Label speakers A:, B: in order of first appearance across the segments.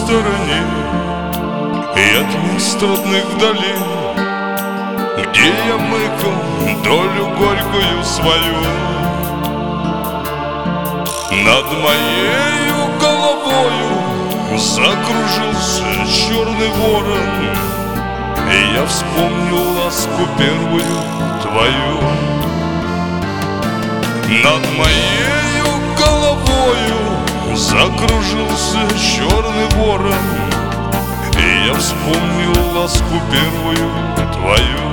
A: стороне и от мест родных вдали, где я мыкал долю горькую свою. Над моею головою закружился черный ворон, и я вспомнил ласку первую твою. Над моею головою закружился черный ворон, и я вспомнил ласку первую твою.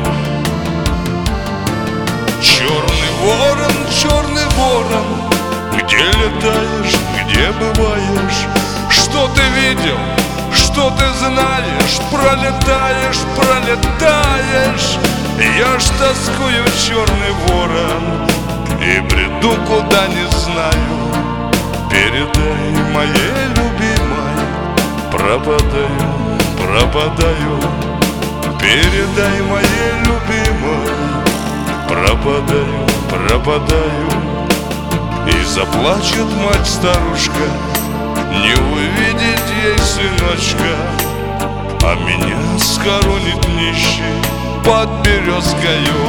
A: Черный ворон, где летаешь, где бываешь? Что ты видел, что ты знаешь? Пролетаешь, пролетаешь. Я ж тоскую, черный ворон, и бреду куда не знаю. Передай моей любимой, пропадаю, пропадаю. Передай моей любимой, пропадаю, пропадаю. И заплачет мать-старушка, не увидеть ей сыночка, а меня схоронит нищий под березкою.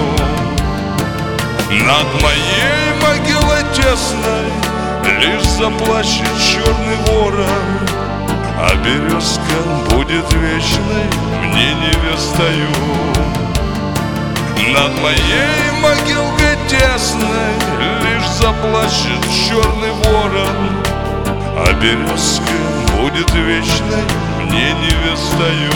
A: Над моей могилой тесной лишь заплачет черный ворон, а березка будет вечной мне невестою. Над моей могилкой тесной лишь заплачет черный ворон, а березка будет вечной мне невестою.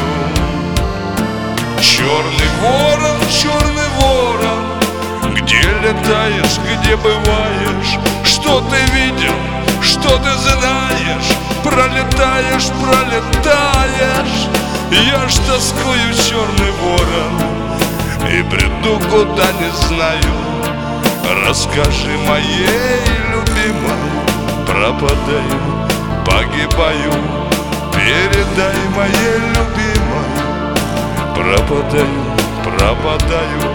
A: Черный ворон, где летаешь, где бываешь? Что ты видел, что ты знаешь? Пролетаешь, пролетаешь. Я ж тоскую, черный ворон, и бреду куда не знаю. Расскажи моей любимой, пропадаю, погибаю. Передай моей любимой, пропадаю, пропадаю.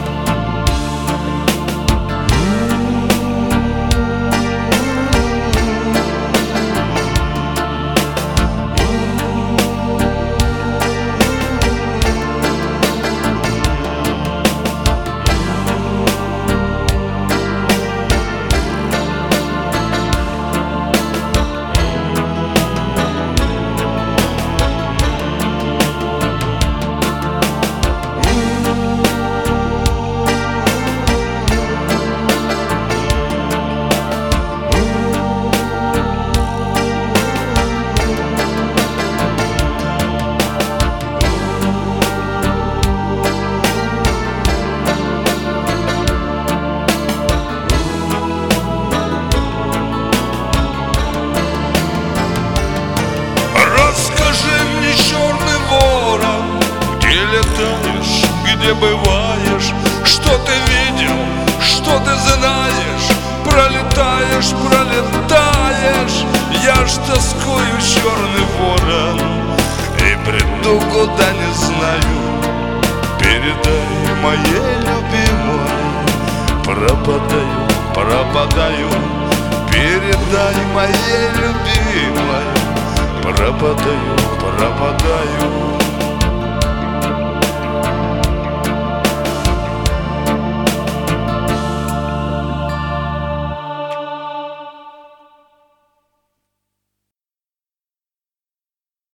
A: Где бываешь, что ты видел, что ты знаешь? Пролетаешь, пролетаешь. Я ж тоскую, черный ворон, и бреду куда не знаю. Передай моей любимой, пропадаю, пропадаю. Передай моей любимой, пропадаю, пропадаю.